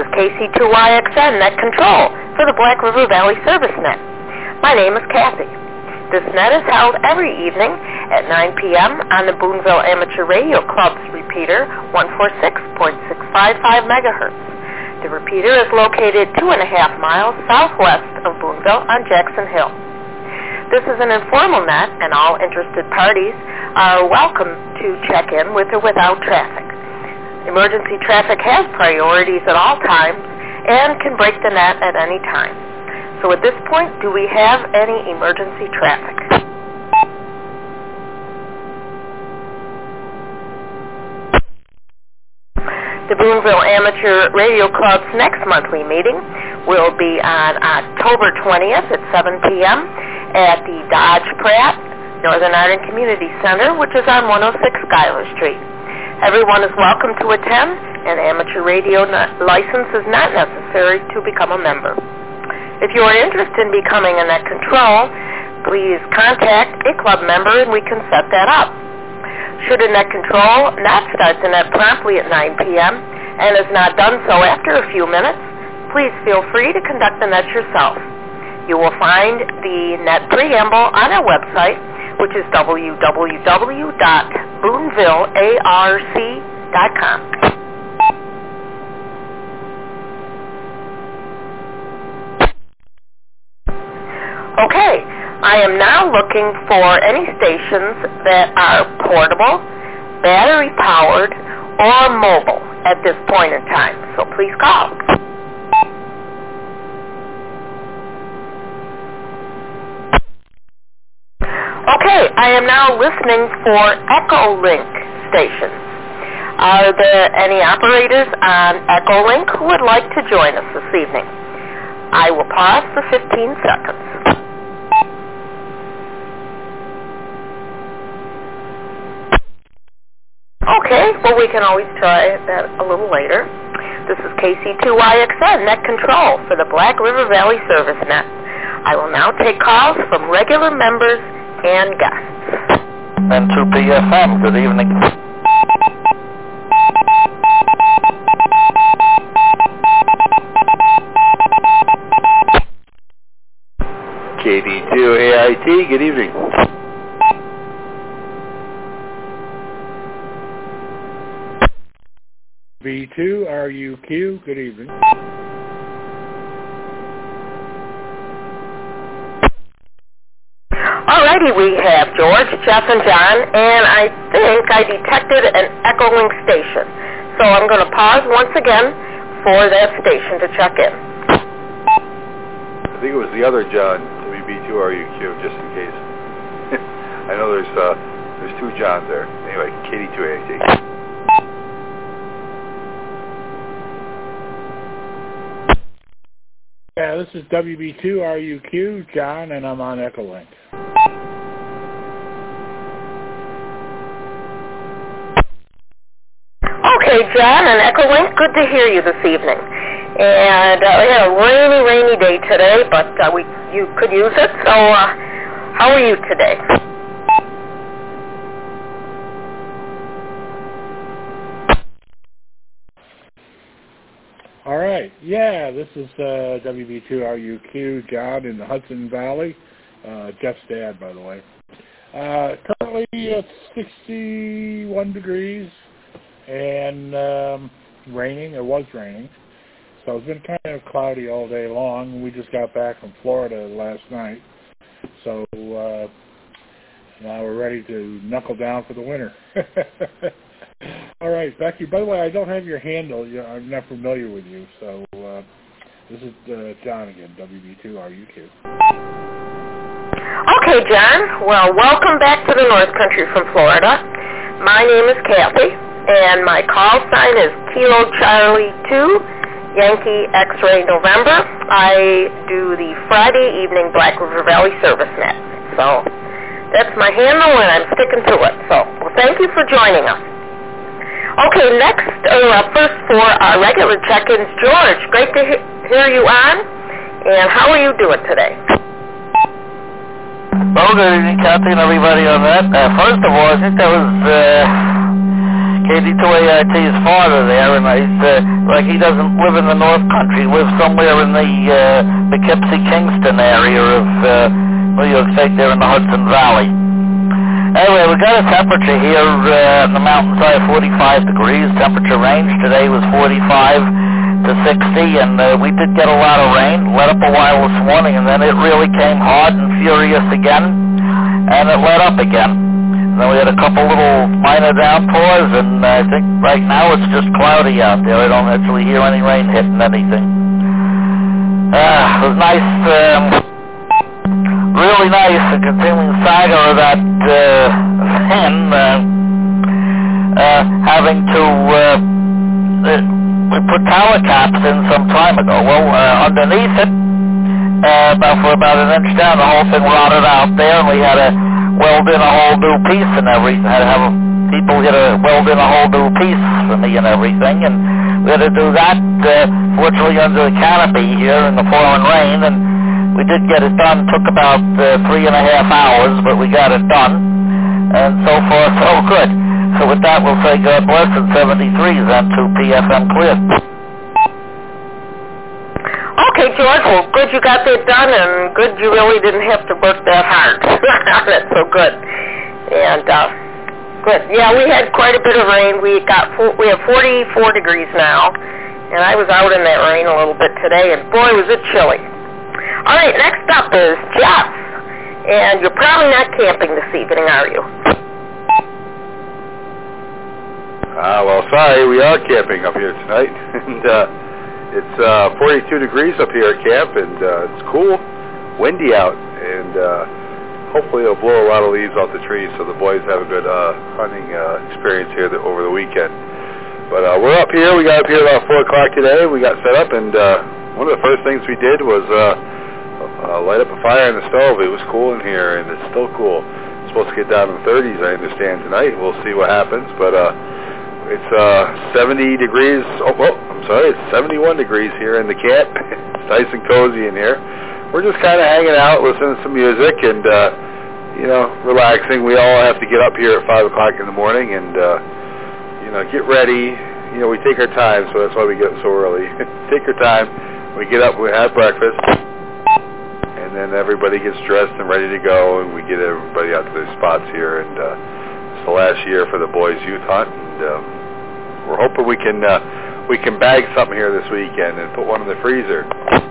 KC2YXN Net Control for the Black River Valley Service Net. My name is Kathy. This net is held every evening at 9 p.m. on the Boonville Amateur Radio Club's repeater, 146.655 megahertz. The repeater is located 2.5 miles southwest of Boonville on Jackson Hill. This is an informal net, and all interested parties are welcome to check in with or without traffic. Emergency traffic has priorities at all times and can break the net at any time. So at this point, do we have any emergency traffic? The Boonville Amateur Radio Club's next monthly meeting will be on October 20th at 7 p.m. at the Dodge Pratt Northern Ireland Community Center, which is on 106 Schuyler Street. Everyone is welcome to attend. An amateur radio license is not necessary to become a member. If you are interested in becoming a net control, please contact a club member and we can set that up. Should a net control not start the net promptly at 9 p.m. and has not done so after a few minutes, please feel free to conduct the net yourself. You will find the net preamble on our website, which is www.boonvillearc.com. Okay, I am now looking for any stations that are portable, battery-powered, or mobile at this point in time, so please call. Okay, I am now listening for Echolink stations. Are there any operators on Echolink who would like to join us this evening? I will pause for 15 seconds. Okay, well, we can always try that a little later. This is KC2YXN Net Control for the Black River Valley Service Net. I will now take calls from regular members and guests. N2PFM, good evening. KD2AIT, good evening. B2RUQ, good evening. Alrighty, we have George, Jeff, and John, and I think I detected an Echolink station. So I'm going to pause once again for that station to check in. I think it was the other John, WB2RUQ, just in case. I know there's two Johns there. Anyway, KD2AIT. Yeah, this is WB2RUQ, John, and I'm on Echolink. Okay, John and Echolink, good to hear you this evening. And we had a rainy day today, but you could use it. So how are you today? All right. Yeah, this is WB2RUQ, John in the Hudson Valley. Jeff's dad, by the way. Currently it's 61 degrees and raining. It was raining. So it's been kind of cloudy all day long. We just got back from Florida last night. So now we're ready to knuckle down for the winter. All right, Becky, by the way, I don't have your handle. I'm not familiar with you. So this is John again, WB2RUQ. Okay, John. Well, welcome back to the North Country from Florida. My name is Kathy, and my call sign is Kilo Charlie 2, Yankee X-Ray November. I do the Friday evening Black River Valley Service Net. So that's my handle, and I'm sticking to it. So thank you for joining us. Okay, next, first for our regular check-ins, George. Great to hear you on. And how are you doing today? Well, good evening, Kathy, and everybody on that. First of all, I think that was KD2AIT's father there, and like he doesn't live in the North Country, he lives somewhere in the Poughkeepsie-Kingston area of New York State, there in the Hudson Valley. Anyway, we got a temperature here on the mountainside of 45 degrees. Temperature range today was 45 to 60, and we did get a lot of rain. Let up a while this morning, and then it really came hard and furious again, and it let up again. And then we had a couple little minor downpours, and I think right now it's just cloudy out there. I don't actually hear any rain hitting anything. It was nice, really nice, the continuing saga of that van having to... we put tower caps in some time ago. Well, underneath it, for about an inch down, the whole thing rotted out there, and we had to weld in a whole new piece and everything. Had to have people get a weld in a whole new piece for me and everything, and we had to do that, fortunately under the canopy here in the pouring rain, and we did get it done. Took about 3.5 hours, but we got it done, and so far so good. So with that, we'll say God bless, and 73s on 2PFM clear. Okay, George, well, good you got that done, and good you really didn't have to work that hard. That's so good. And, good. Yeah, we had quite a bit of rain. We have 44 degrees now, and I was out in that rain a little bit today, and boy, was it chilly. All right, next up is Jeff, and you're probably not camping this evening, are you? Well, sorry, we are camping up here tonight, and it's 42 degrees up here at camp, and it's cool, windy out, and hopefully it'll blow a lot of leaves off the trees so the boys have a good hunting experience here over the weekend. But we're up here. We got up here about 4 o'clock today. We got set up, and one of the first things we did was light up a fire in the stove. It was cool in here, and it's still cool. It's supposed to get down in the 30s, I understand, tonight. We'll see what happens, but it's 70 degrees. Oh, well, I'm sorry. It's 71 degrees here in the camp. It's nice and cozy in here. We're just kind of hanging out, listening to some music, and relaxing. We all have to get up here at 5 o'clock in the morning, and get ready. We take our time, so that's why we get up so early. Take our time. We get up. We have breakfast, and then everybody gets dressed and ready to go, and we get everybody out to their spots here. And it's the last year for the boys' youth hunt, and we're hoping we can bag something here this weekend and put one in the freezer.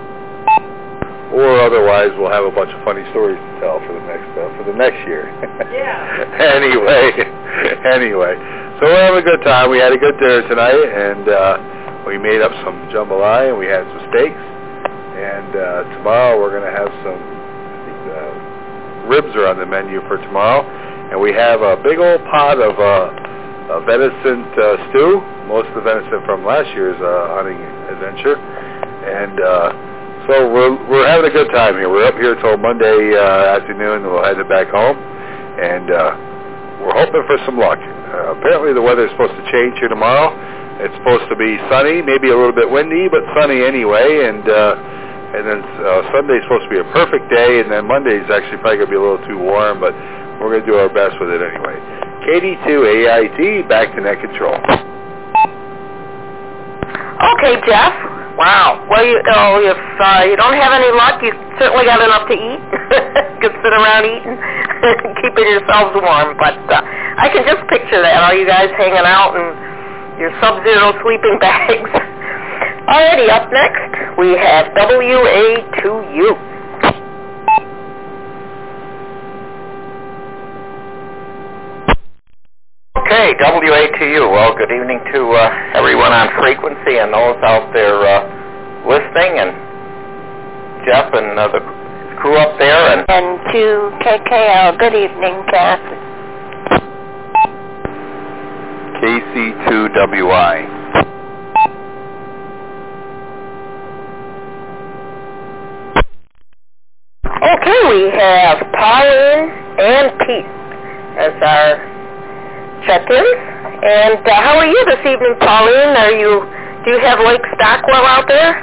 Or otherwise, we'll have a bunch of funny stories to tell for the next year. Yeah. Anyway, so we're having a good time. We had a good dinner tonight, and we made up some jambalaya, and we had some steaks. And tomorrow we're going to have some ribs are on the menu for tomorrow, and we have a big old pot of venison stew. Most of the venison from last year's hunting adventure, and so we're having a good time here. We're up here till Monday afternoon, and we'll head back home, and we're hoping for some luck. Apparently the weather is supposed to change here tomorrow. It's supposed to be sunny, maybe a little bit windy, but sunny anyway, and then Sunday's supposed to be a perfect day, and then Monday's actually probably going to be a little too warm, but we're going to do our best with it anyway. KD2AIT, back to net control. Okay, Jeff. Wow. Well, if you don't have any luck, you certainly got enough to eat. You can sit around eating, keeping yourselves warm. But I can just picture that, all you guys hanging out in your Sub-Zero sleeping bags. Alrighty, up next, we have WA2U. Okay, WA2U. Well, good evening to everyone on frequency and those out there listening, and Jeff and the crew up there. And to KKL, good evening, Kath. KC2WI. Okay, we have Pauline and Pete as our check-ins. And how are you this evening, Pauline? Do you have Lake Stockwell out there?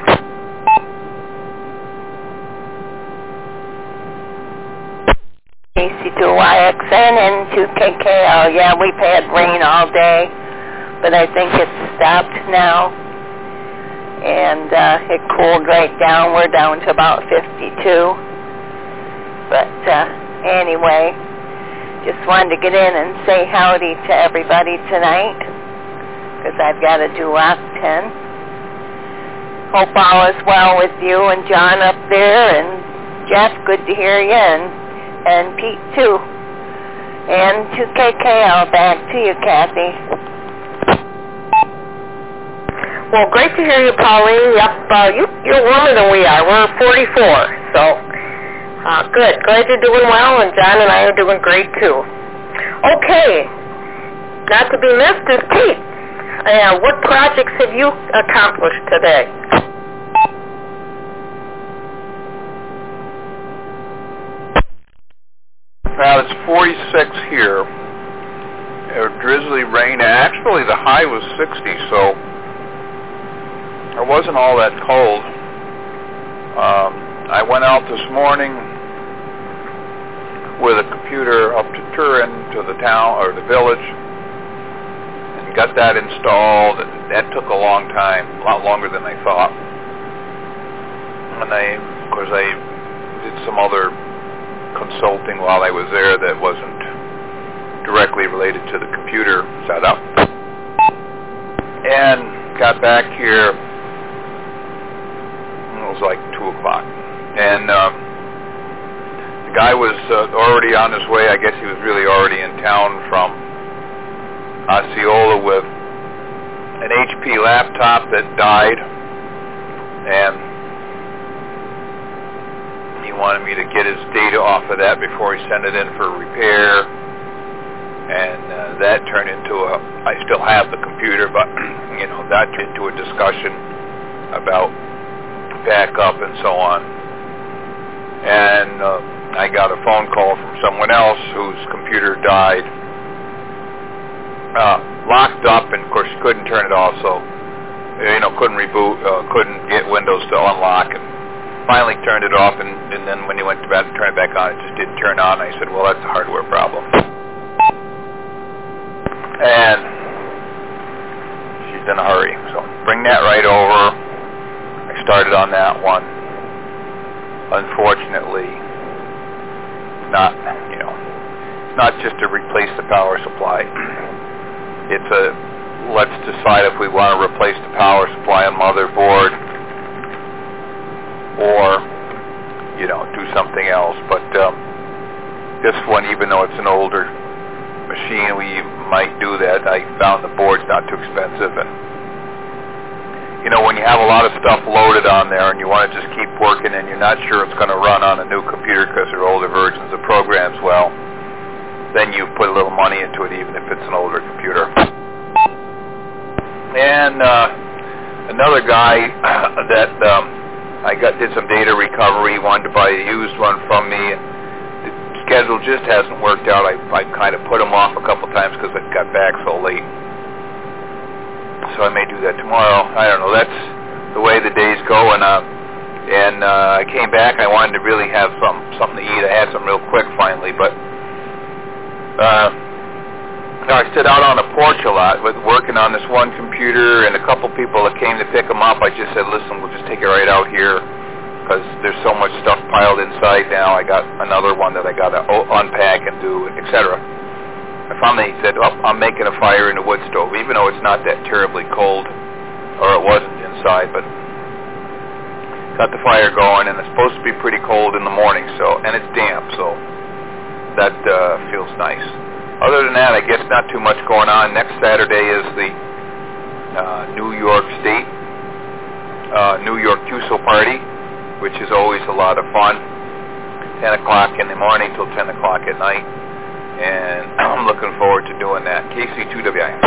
KC2YXN and 2KKL. Yeah, we've had rain all day. but I think it's stopped now. And it cooled right down. We're down to about 52. But anyway, just wanted to get in and say howdy to everybody tonight, because I've got to do Lock 10. Hope all is well with you and John up there, and Jeff, good to hear you, and Pete too. And to KKL, back to you, Kathy. Well, great to hear you, Pauline. Yep, you're warmer than we are. We're 44, so good. Glad you're doing well, and John and I are doing great too. Okay, not to be missed is Pete. What projects have you accomplished today? Well, it's 46 here. Drizzly rain. Actually, the high was 60, so it wasn't all that cold. I went out this morning with a computer up to Turin, to the town or the village, and got that installed. That took a long time, a lot longer than I thought. And I did some other consulting while I was there that wasn't directly related to the computer setup. And got back here, it was like 2 o'clock. And the guy was already on his way. I guess he was really already in town from Osceola with an HP laptop that died. And he wanted me to get his data off of that before he sent it in for repair. And that turned into I still have the computer, but, that turned into a discussion about backup and so on. And I got a phone call from someone else whose computer died, locked up, and of course couldn't turn it off, so, couldn't reboot, couldn't get Windows to unlock, and finally turned it off, and then when he went to bed and turned it back on, it just didn't turn on. I said, well, that's a hardware problem. And she's in a hurry, so bring that right over. I started on that one. Unfortunately, it's not just to replace the power supply. It's let's decide if we want to replace the power supply on motherboard or, do something else. But this one, even though it's an older machine, we might do that. I found the board's not too expensive, and when you have a lot of stuff loaded on there and you want to just keep working and you're not sure it's going to run on a new computer because they're older versions of programs, well, then you put a little money into it even if it's an older computer. And another guy that did some data recovery, wanted to buy a used one from me, and the schedule just hasn't worked out. I kind of put him off a couple times because I got back so late. So I may do that tomorrow. I don't know. That's the way the days go. And I came back. I wanted to really have something to eat. I had some real quick finally, but I stood out on the porch a lot with working on this one computer, and a couple people that came to pick them up. I just said, listen, we'll just take it right out here because there's so much stuff piled inside now. I got another one that I got to unpack and do, etc. I finally said, I'm making a fire in the wood stove, even though it's not that terribly cold, or it wasn't inside, but got the fire going, and it's supposed to be pretty cold in the morning, and it's damp, so that feels nice. Other than that, I guess not too much going on. Next Saturday is the New York State, New York QSO party, which is always a lot of fun, 10 o'clock in the morning till 10 o'clock at night. And I'm looking forward to doing that. KC2WI.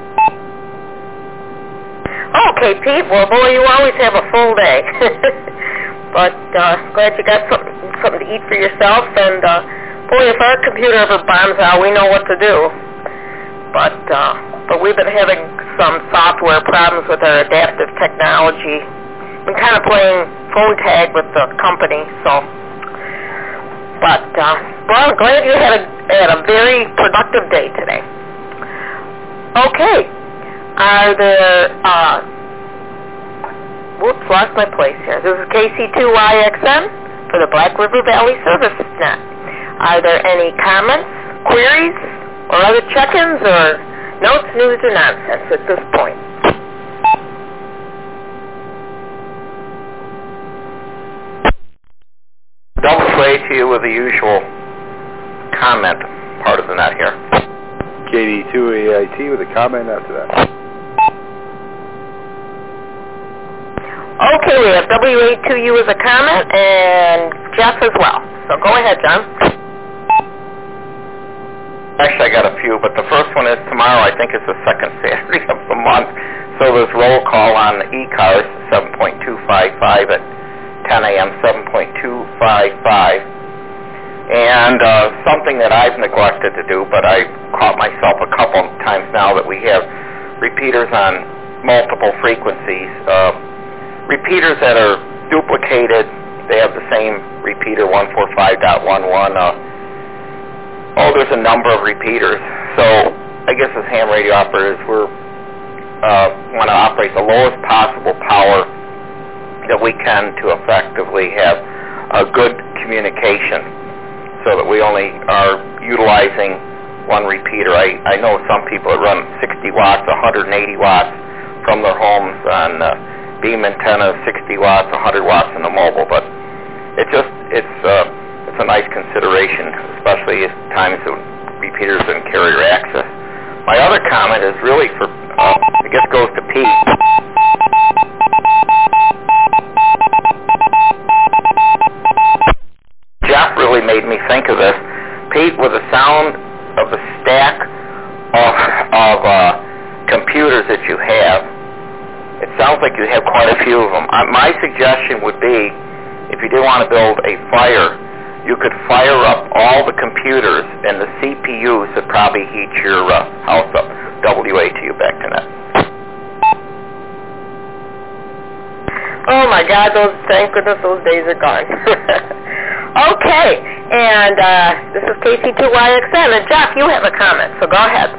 Okay, Pete. Well, boy, you always have a full day. But glad you got something to eat for yourself. And boy, if our computer ever bombs out, we know what to do. But we've been having some software problems with our adaptive technology. Been kind of playing phone tag with the company, so. But well, I'm glad you had a very productive day today. Okay. Are there, whoops, lost my place here. This is KC2YXM for the Black River Valley Service Net. Are there any comments, queries, or other check-ins, or notes, news, or nonsense at this point? Double sway to you with the usual comment part of the net here. KD2AIT with a comment after that. Okay, we have WA2U as a comment, and Jeff as well. So go ahead, John. Actually, I got a few, but the first one is tomorrow. I think it's the second Saturday of the month. So there's roll call on e-cars, 7.255 at 10 a.m., 7.255. And something that I've neglected to do, but I caught myself a couple of times now that we have repeaters on multiple frequencies. Repeaters that are duplicated, they have the same repeater, 145.11. There's a number of repeaters. So I guess as ham radio operators, we want to operate the lowest possible power that we can to effectively have a good communication so that we only are utilizing one repeater. I know some people that run 60 watts, 180 watts from their homes on beam antennas, 60 watts, 100 watts in the mobile, but it's a nice consideration, especially at times when repeaters and carrier access. My other comment is really for, I guess goes to Pete. Jeff really made me think of this. Pete, with the sound of the stack of computers that you have, it sounds like you have quite a few of them. My suggestion would be, if you did want to build a fire, you could fire up all the computers and the CPUs that probably heat your house up. WA to you, back to net. Oh my God, thank goodness those days are gone. Okay, and this is KC2YXM, and Jeff, you have a comment, so go ahead.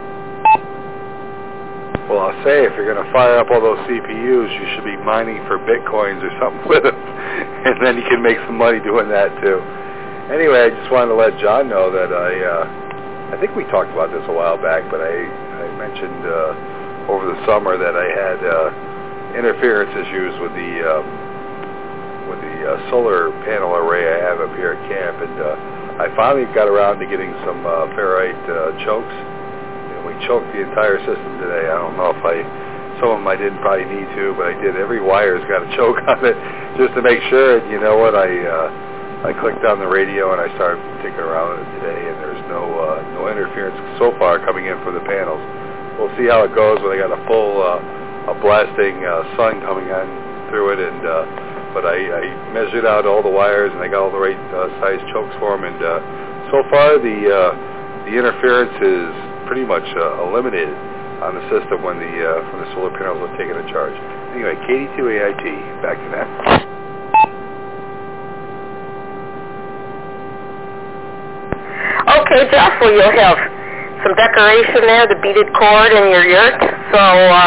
Well, I'll say, if you're going to fire up all those CPUs, you should be mining for Bitcoins or something with them, and then you can make some money doing that too. Anyway, I just wanted to let John know that I think we talked about this a while back, but I mentioned over the summer that I had interference issues with the solar panel array I have up here at camp, and I finally got around to getting some ferrite chokes. We choked the entire system today. I don't know if some of them I didn't probably need to, but I did. Every wire's got a choke on it just to make sure. And you know what? I clicked on the radio and I started tinkering around with it today, and there's no interference so far coming in from the panels. We'll see how it goes when I got a full blasting sun coming on through it. And but I measured out all the wires and I got all the right size chokes for them. And so far the interference is pretty much eliminated on the system when the solar panels are taken in charge. Anyway, KD2AIT, back to that. Okay, Jeff, well, you'll have some decoration there, the beaded cord in your yurt, so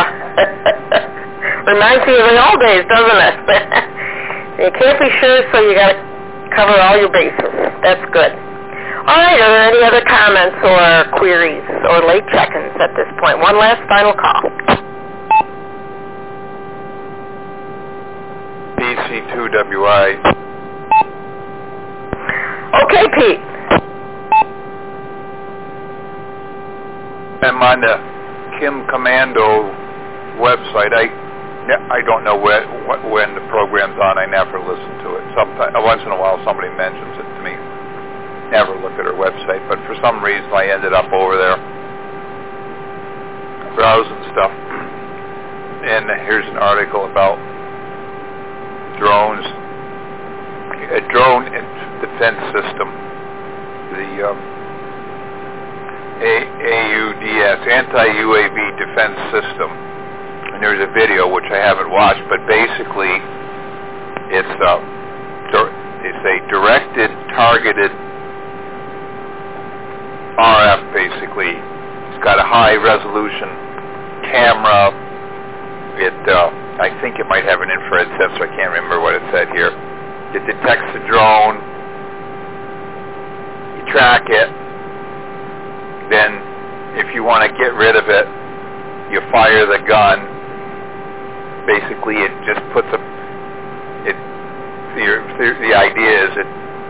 reminds me of the old days, doesn't it? You can't be sure, so you got to cover all your bases. That's good. All right, are there any other comments or queries or late check-ins at this point? One last final call. BC2WI. Okay, Pete. I'm on the Kim Commando website. I don't know when the program's on. I never listen to it. Sometimes, once in a while, somebody mentions it to me. Never look at her website, but for some reason I ended up over there browsing stuff. And here's an article about drones, a drone defense system, the AUDS, Anti-UAV Defense System. And there's a video which I haven't watched, but basically it's a directed, targeted RF, basically. It's got a high resolution camera. I think it might have an infrared sensor. I can't remember what it said here. It detects the drone. You track it. Then, if you want to get rid of it, you fire the gun. Basically, it just puts the idea is it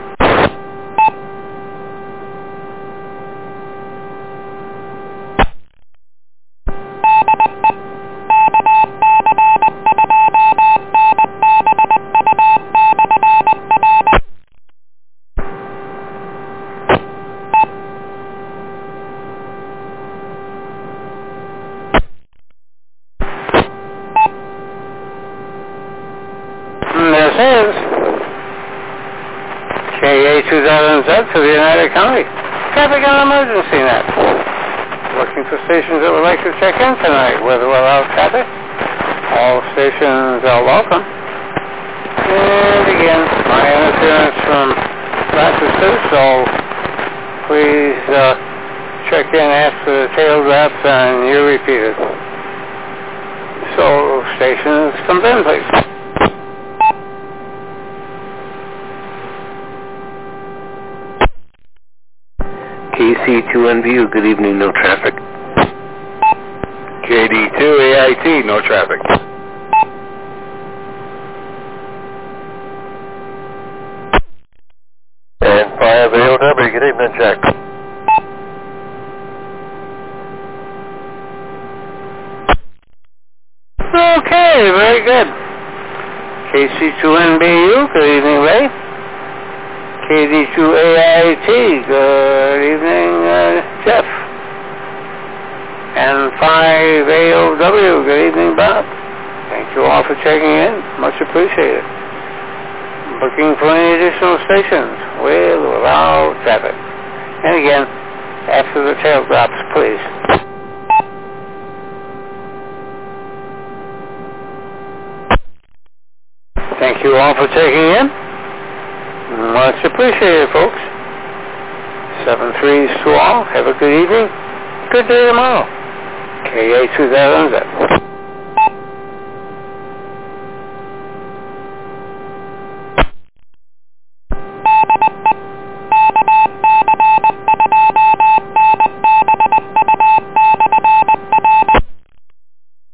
KA2000Z for the United County. Traffic and Emergency Net. Looking for stations that would like to check in tonight with or without traffic. All stations are welcome. And again, my interference from Rochester, so please check in after the tail drops and you repeat it. So, stations, come in, please. KC2NBU, good evening, no traffic. KD2AIT, no traffic. And 5AOW, good evening, Jack. Okay, very good. KC2NBU, good evening, Ray. KD2AIT, good evening, Jeff. And 5AOW, good evening, Bob. Thank you all for checking in. Much appreciated. Looking for any additional stations with or without traffic. And again, after the tail drops, please. Thank you all for checking in. Much appreciated, folks. 7-3s to all. Have a good evening. Good day tomorrow. KA2000Z.